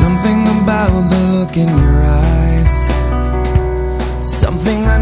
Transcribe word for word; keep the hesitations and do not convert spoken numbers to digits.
Something about the look in your eyes, something I